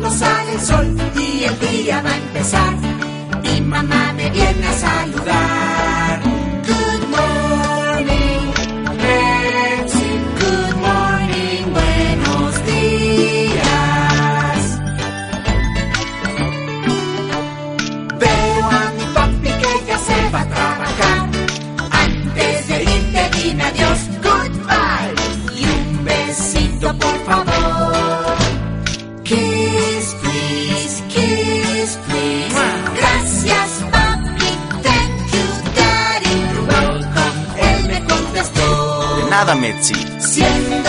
cuando sale el sol y el día va a empezar. Mi mamá me viene a saludar. Good morning, Betsy. Good morning, buenos días. Veo a mi papi que ya se va a trabajar. Antes de irte dime adiós, goodbye. Y un besito por favor. Kiss, please, kiss, please. Gracias, papi, thank you, daddy. You're welcome, él me contestó. De nada, Metzi. Siempre